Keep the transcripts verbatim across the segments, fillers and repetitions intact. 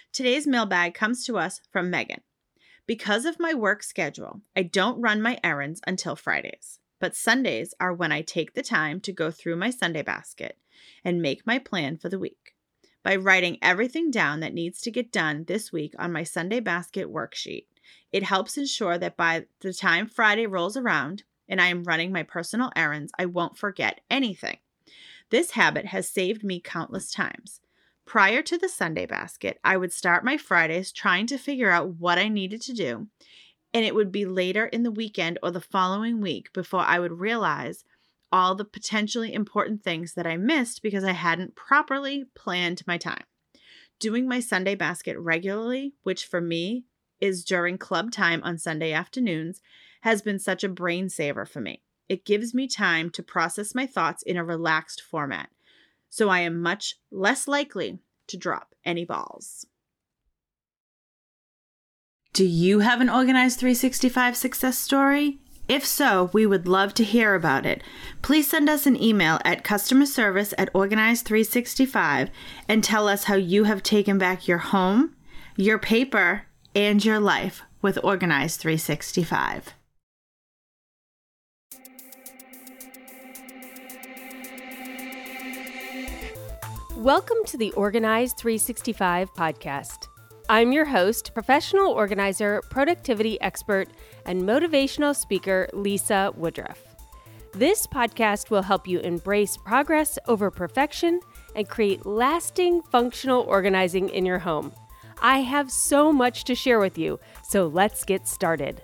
Today's mailbag comes to us from Megan. Because of my work schedule, I don't run my errands until Fridays, but Sundays are when I take the time to go through my Sunday basket and make my plan for the week. By writing everything down that needs to get done this week on my Sunday basket worksheet, it helps ensure that by the time Friday rolls around and I am running my personal errands, I won't forget anything. This habit has saved me countless times. Prior to the Sunday basket, I would start my Fridays trying to figure out what I needed to do, and it would be later in the weekend or the following week before I would realize all the potentially important things that I missed because I hadn't properly planned my time. Doing my Sunday basket regularly, which for me is during club time on Sunday afternoons, has been such a brain saver for me. It gives me time to process my thoughts in a relaxed format, so I am much less likely to drop any balls. Do you have an Organized three sixty-five success story? If so, we would love to hear about it. Please send us an email at customer service at organized three sixty-five and tell us how you have taken back your home, your paper, and your life with Organized three sixty-five. Welcome to the Organized three sixty-five podcast. I'm your host, professional organizer, productivity expert, and motivational speaker, Lisa Woodruff. This podcast will help you embrace progress over perfection and create lasting functional organizing in your home. I have so much to share with you, so let's get started.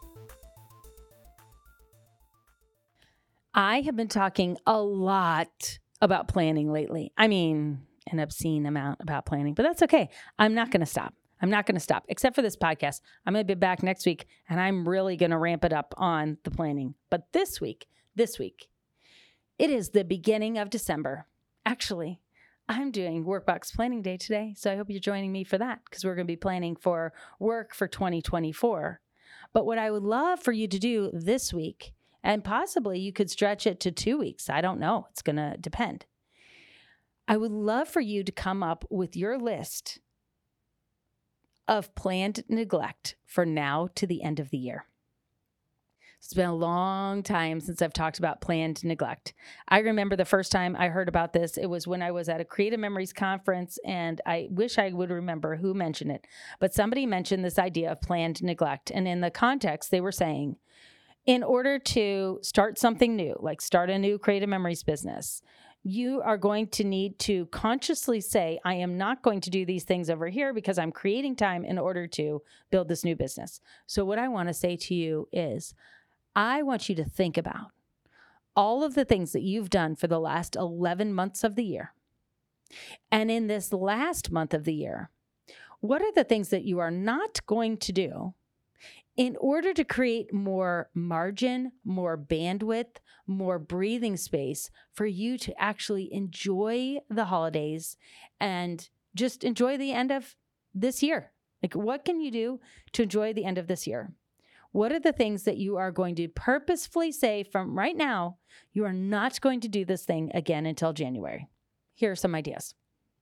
I have been talking a lot about planning lately. I mean, an obscene amount about planning, but that's okay. I'm not going to stop. I'm not going to stop, except for this podcast. I'm going to be back next week, and I'm really going to ramp it up on the planning. But this week, this week, it is the beginning of December. Actually, I'm doing Workbox Planning Day today, so I hope you're joining me for that, because we're going to be planning for work for twenty twenty-four. But what I would love for you to do this week, and possibly you could stretch it to two weeks. I don't know. It's going to depend. I would love for you to come up with your list of planned neglect for now to the end of the year. It's been a long time since I've talked about planned neglect. I remember the first time I heard about this, it was when I was at a Creative Memories conference, and I wish I would remember who mentioned it, but somebody mentioned this idea of planned neglect. And in the context, they were saying, in order to start something new, like start a new Creative Memories business, you are going to need to consciously say, I am not going to do these things over here because I'm creating time in order to build this new business. So what I want to say to you is, I want you to think about all of the things that you've done for the last eleven months of the year. And in this last month of the year, what are the things that you are not going to do in order to create more margin, more bandwidth, more breathing space for you to actually enjoy the holidays and just enjoy the end of this year? Like, what can you do to enjoy the end of this year? What are the things that you are going to purposefully say from right now, you are not going to do this thing again until January? Here are some ideas.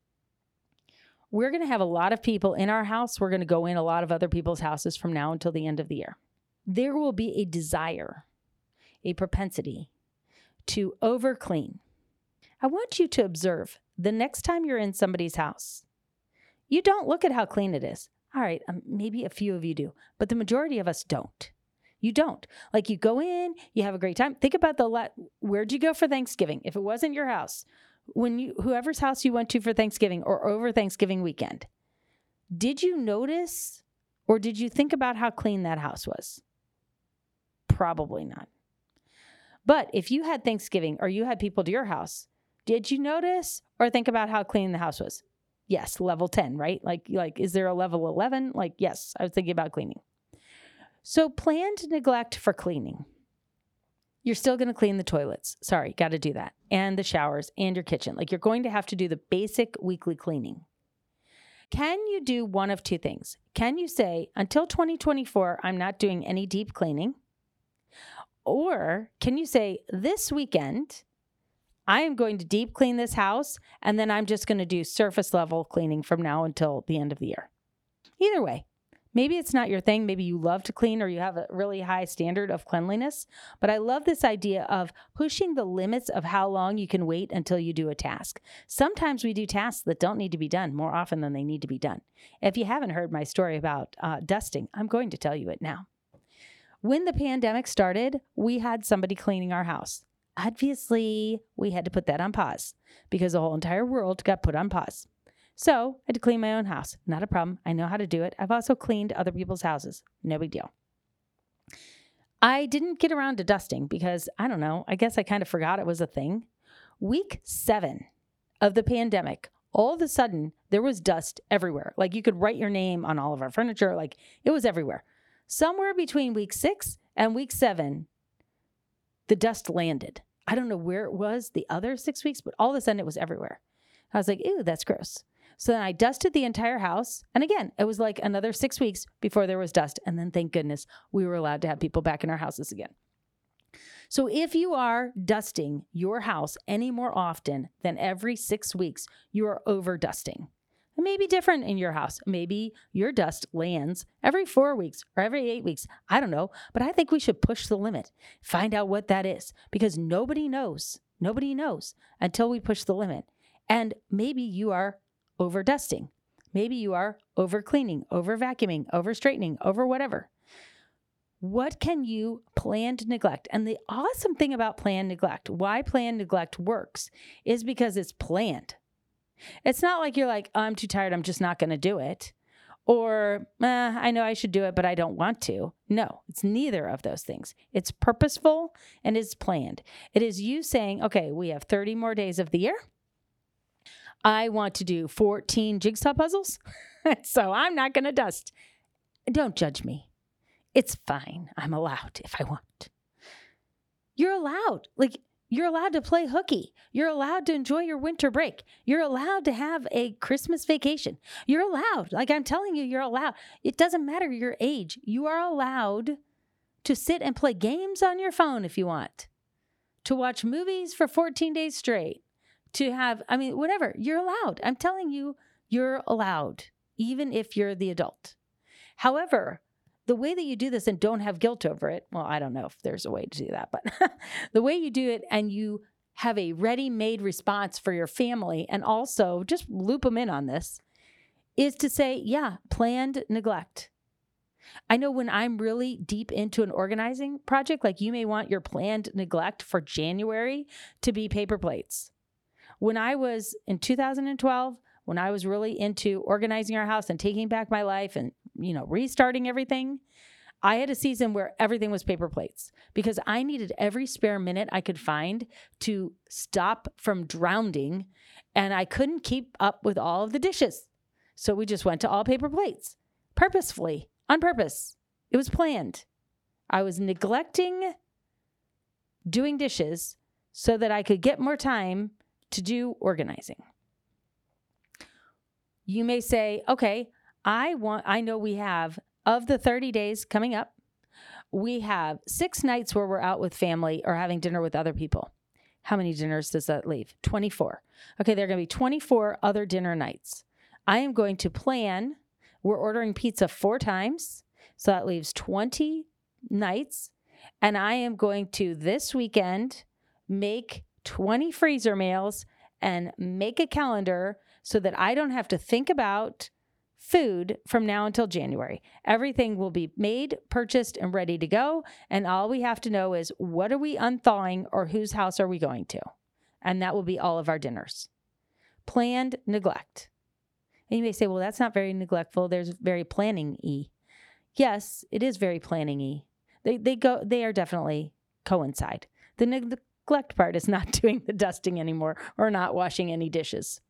We're going to have a lot of people in our house. We're going to go in a lot of other people's houses from now until the end of the year. There will be a desire, a propensity to overclean. I want you to observe the next time you're in somebody's house, you don't look at how clean it is. All right, um, maybe a few of you do, but the majority of us don't. You don't. Like, you go in, you have a great time. Think about the la- where'd you go for Thanksgiving? If it wasn't your house, when you whoever's house you went to for Thanksgiving or over Thanksgiving weekend, did you notice or did you think about how clean that house was? Probably not. But if you had Thanksgiving or you had people to your house, did you notice or think about how clean the house was? Yes, level ten, right? Like, like, is there a level eleven? Like, yes, I was thinking about cleaning. So planned neglect for cleaning. You're still going to clean the toilets. Sorry, got to do that. And the showers and your kitchen. Like, you're going to have to do the basic weekly cleaning. Can you do one of two things? Can you say, until twenty twenty-four, I'm not doing any deep cleaning? Or can you say, this weekend, I am going to deep clean this house, and then I'm just going to do surface level cleaning from now until the end of the year. Either way, maybe it's not your thing. Maybe you love to clean or you have a really high standard of cleanliness. But I love this idea of pushing the limits of how long you can wait until you do a task. Sometimes we do tasks that don't need to be done more often than they need to be done. If you haven't heard my story about uh, dusting, I'm going to tell you it now. When the pandemic started, we had somebody cleaning our house. Obviously, we had to put that on pause because the whole entire world got put on pause. So I had to clean my own house. Not a problem. I know how to do it. I've also cleaned other people's houses. No big deal. I didn't get around to dusting because, I don't know, I guess I kind of forgot it was a thing. Week seven of the pandemic, all of a sudden, there was dust everywhere. Like you could write your name on all of our furniture. Like it was everywhere. Somewhere between week six and week seven, the dust landed. I don't know where it was the other six weeks, but all of a sudden it was everywhere. I was like, ew, that's gross. So then I dusted the entire house. And again, it was like another six weeks before there was dust. And then thank goodness we were allowed to have people back in our houses again. So if you are dusting your house any more often than every six weeks, you are over dusting. It may be different in your house. Maybe your dust lands every four weeks or every eight weeks. I don't know, but I think we should push the limit. Find out what that is because nobody knows. Nobody knows until we push the limit. And maybe you are over dusting. Maybe you are over cleaning, over vacuuming, over straightening, over whatever. What can you planned neglect? And the awesome thing about planned neglect, why planned neglect works, is because it's planned. It's not like you're like, oh, I'm too tired, I'm just not going to do it. Or, eh, I know I should do it, but I don't want to. No, it's neither of those things. It's purposeful and it's planned. It is you saying, okay, we have thirty more days of the year. I want to do fourteen jigsaw puzzles, so I'm not going to dust. Don't judge me. It's fine. I'm allowed if I want. You're allowed. Like, you're allowed to play hooky. You're allowed to enjoy your winter break. You're allowed to have a Christmas vacation. You're allowed. Like I'm telling you, you're allowed. It doesn't matter your age. You are allowed to sit and play games on your phone if you want, to watch movies for fourteen days straight. To have, I mean, whatever, you're allowed. I'm telling you, you're allowed, even if you're the adult. However, the way that you do this and don't have guilt over it, well, I don't know if there's a way to do that, but the way you do it and you have a ready-made response for your family and also just loop them in on this is to say, yeah, planned neglect. I know when I'm really deep into an organizing project, like you may want your planned neglect for January to be paper plates. When I was in two thousand twelve, when I was really into organizing our house and taking back my life and, you know, restarting everything, I had a season where everything was paper plates because I needed every spare minute I could find to stop from drowning, and I couldn't keep up with all of the dishes. So we just went to all paper plates, purposefully, on purpose. It was planned. I was neglecting doing dishes so that I could get more time to do organizing. You may say, okay, I want, I know we have, of the thirty days coming up, we have six nights where we're out with family or having dinner with other people. How many dinners does that leave? twenty-four. Okay, there are going to be twenty-four other dinner nights. I am going to plan, we're ordering pizza four times, so that leaves twenty nights, and I am going to, this weekend, make twenty freezer meals and make a calendar so that I don't have to think about food from now until January. Everything will be made, purchased, and ready to go. And all we have to know is what are we unthawing or whose house are we going to? And that will be all of our dinners. Planned neglect. And you may say, well, that's not very neglectful. There's very planning-y. Yes, it is very planning-y. They, they go, they are definitely coincide. The neglect Neglect part is not doing the dusting anymore or not washing any dishes.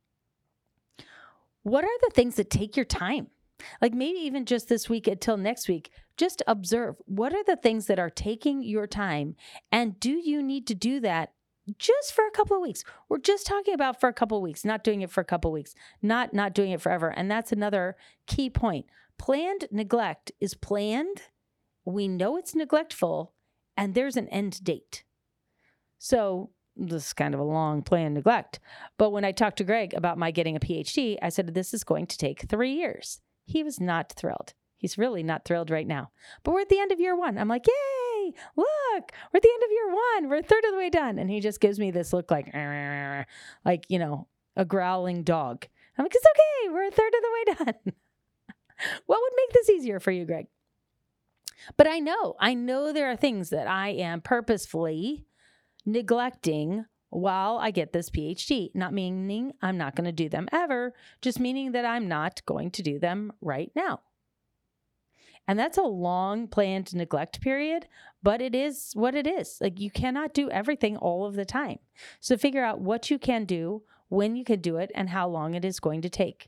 What are the things that take your time? Like maybe even just this week until next week, just observe what are the things that are taking your time, and do you need to do that just for a couple of weeks? We're just talking about for a couple of weeks, not doing it for a couple of weeks, not not doing it forever. And that's another key point. Planned neglect is planned. We know it's neglectful, and there's an end date. So this is kind of a long planned neglect. But when I talked to Greg about my getting a P H D, I said, this is going to take three years. He was not thrilled. He's really not thrilled right now. But we're at the end of year one. I'm like, yay, look, we're at the end of year one. We're a third of the way done. And he just gives me this look like, like, you know, a growling dog. I'm like, it's okay. We're a third of the way done. What would make this easier for you, Greg? But I know, I know there are things that I am purposefully neglecting while I get this P H D. Not meaning I'm not going to do them ever, just meaning that I'm not going to do them right now. And that's a long planned neglect period, but it is what it is. Like, you cannot do everything all of the time. So figure out what you can do, when you can do it, and how long it is going to take.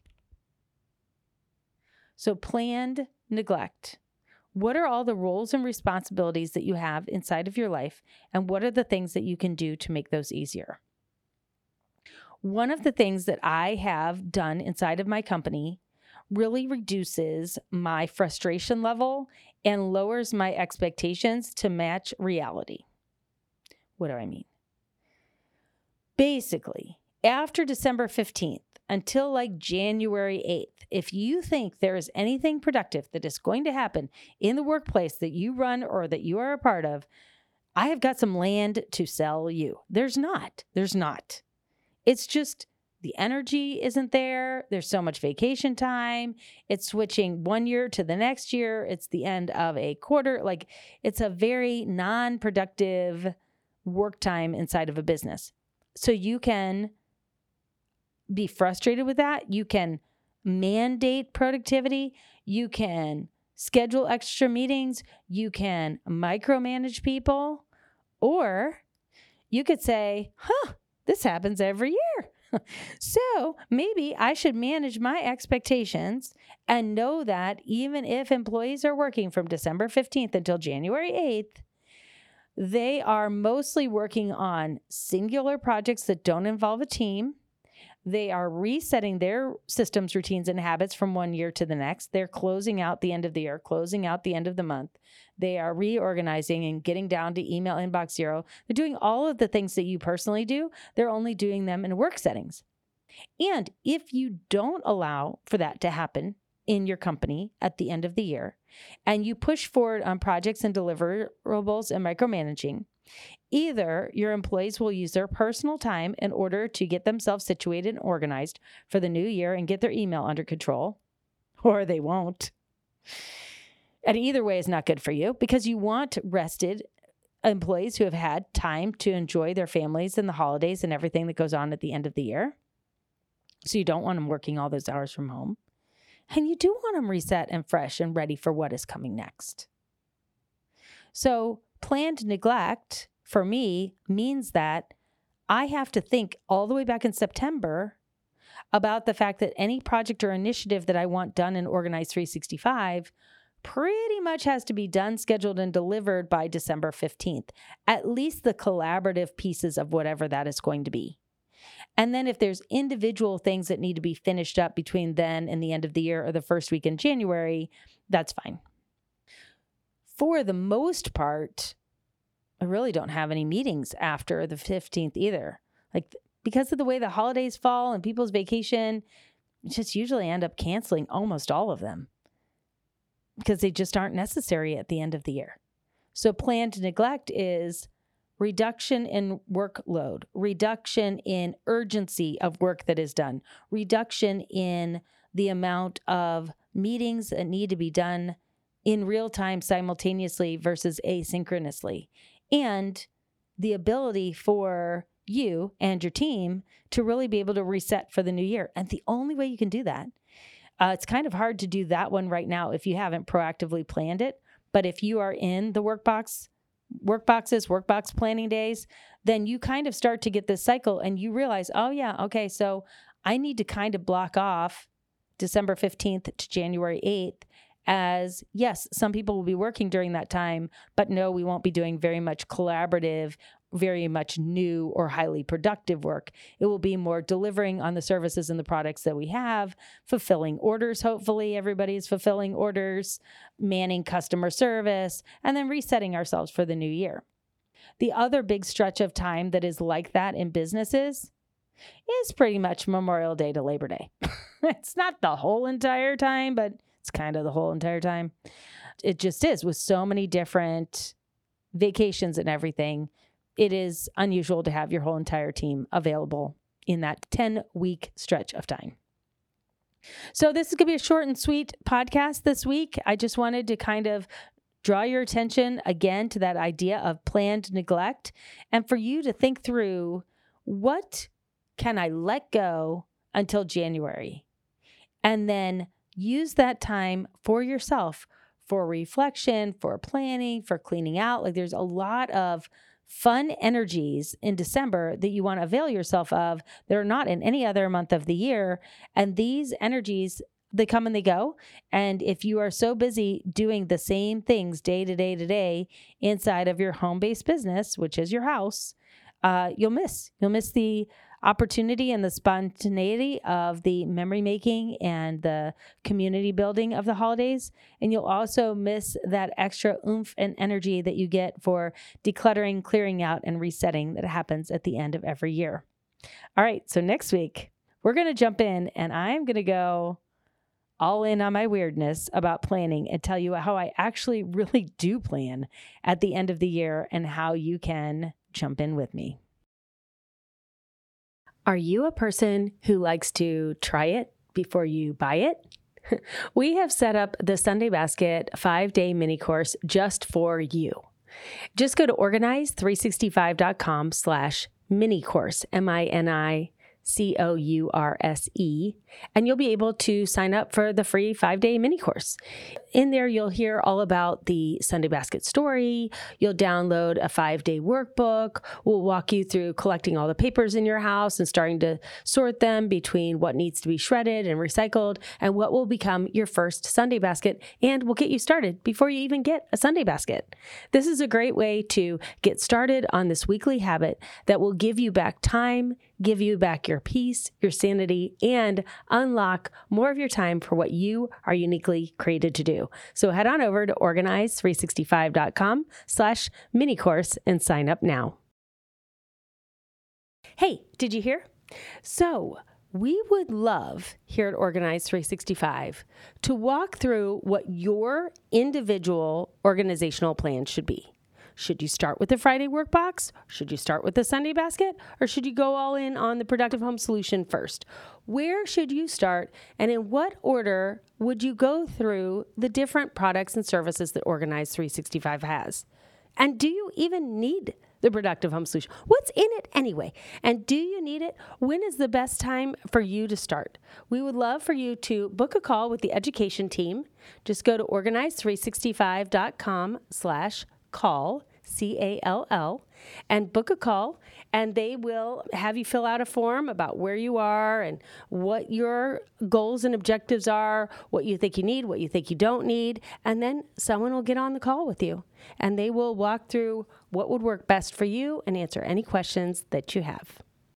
So planned neglect. What are all the roles and responsibilities that you have inside of your life, and what are the things that you can do to make those easier? One of the things that I have done inside of my company really reduces my frustration level and lowers my expectations to match reality. What do I mean? Basically, after December fifteenth, until like January eighth, if you think there is anything productive that is going to happen in the workplace that you run or that you are a part of, I have got some land to sell you. There's not. There's not. It's just the energy isn't there. There's so much vacation time. It's switching one year to the next year. It's the end of a quarter. Like, it's a very non-productive work time inside of a business. So you can be frustrated with that. You can mandate productivity. You can schedule extra meetings. You can micromanage people. Or you could say, huh, this happens every year. So maybe I should manage my expectations and know that even if employees are working from December fifteenth until January eighth, they are mostly working on singular projects that don't involve a team. They are resetting their systems, routines, and habits from one year to the next. They're closing out the end of the year, closing out the end of the month. They are reorganizing and getting down to email inbox zero. They're doing all of the things that you personally do. They're only doing them in work settings. And if you don't allow for that to happen in your company at the end of the year, and you push forward on projects and deliverables and micromanaging, either your employees will use their personal time in order to get themselves situated and organized for the new year and get their email under control, or they won't. And either way is not good for you, because you want rested employees who have had time to enjoy their families and the holidays and everything that goes on at the end of the year. So you don't want them working all those hours from home. And you do want them reset and fresh and ready for what is coming next. So planned neglect for me means that I have to think all the way back in September about the fact that any project or initiative that I want done in Organize three sixty-five pretty much has to be done, scheduled, and delivered by December fifteenth, at least the collaborative pieces of whatever that is going to be. And then if there's individual things that need to be finished up between then and the end of the year or the first week in January, that's fine. For the most part, I really don't have any meetings after the fifteenth either. Like, because of the way the holidays fall and people's vacation, just usually end up canceling almost all of them because they just aren't necessary at the end of the year. So planned neglect is reduction in workload, reduction in urgency of work that is done, reduction in the amount of meetings that need to be done in real time simultaneously versus asynchronously, and the ability for you and your team to really be able to reset for the new year. And the only way you can do that, uh, it's kind of hard to do that one right now if you haven't proactively planned it. But if you are in the workbox, workboxes, workbox planning days, then you kind of start to get this cycle and you realize, oh yeah, okay, so I need to kind of block off December fifteenth to January eighth as, yes, some people will be working during that time, but no, we won't be doing very much collaborative, very much new or highly productive work. It will be more delivering on the services and the products that we have, fulfilling orders. Hopefully everybody is fulfilling orders, manning customer service, and then resetting ourselves for the new year. The other big stretch of time that is like that in businesses is pretty much Memorial Day to Labor Day. It's not the whole entire time, but it's kind of the whole entire time. It just is, with so many different vacations and everything. It is unusual to have your whole entire team available in that ten-week stretch of time. So this is going to be a short and sweet podcast this week. I just wanted to kind of draw your attention again to that idea of planned neglect, and for you to think through, what can I let go until January? And then use that time for yourself, for reflection, for planning, for cleaning out. Like, there's a lot of fun energies in December that you want to avail yourself of that are not in any other month of the year. And these energies, they come and they go. And if you are so busy doing the same things day to day to day inside of your home-based business, which is your house, uh, you'll miss. You'll miss the opportunity and the spontaneity of the memory making and the community building of the holidays. And you'll also miss that extra oomph and energy that you get for decluttering, clearing out, and resetting that happens at the end of every year. All right, so next week, we're going to jump in and I'm going to go all in on my weirdness about planning and tell you how I actually really do plan at the end of the year and how you can jump in with me. Are you a person who likes to try it before you buy it? We have set up the Sunday Basket five-day mini course just for you. Just go to organize three sixty-five dot com slash mini course, M I N I C O U R S E, and you'll be able to sign up for the free five-day mini course. In there, you'll hear all about the Sunday Basket story. You'll download a five-day workbook. We'll walk you through collecting all the papers in your house and starting to sort them between what needs to be shredded and recycled and what will become your first Sunday Basket, and we'll get you started before you even get a Sunday Basket. This is a great way to get started on this weekly habit that will give you back time, give you back your peace, your sanity, and unlock more of your time for what you are uniquely created to do. So head on over to organize three sixty-five dot com slash mini course and sign up now. Hey, did you hear? So we would love here at Organize three sixty-five to walk through what your individual organizational plan should be. Should you start with the Friday workbox? Should you start with the Sunday basket? Or should you go all in on the Productive Home Solution first? Where should you start? And in what order would you go through the different products and services that Organize three sixty-five has? And do you even need the Productive Home Solution? What's in it anyway? And do you need it? When is the best time for you to start? We would love for you to book a call with the education team. Just go to organize three sixty-five dot com slash call, C A L L, and book a call, and they will have you fill out a form about where you are and what your goals and objectives are, what you think you need, what you think you don't need, and then someone will get on the call with you, and they will walk through what would work best for you and answer any questions that you have.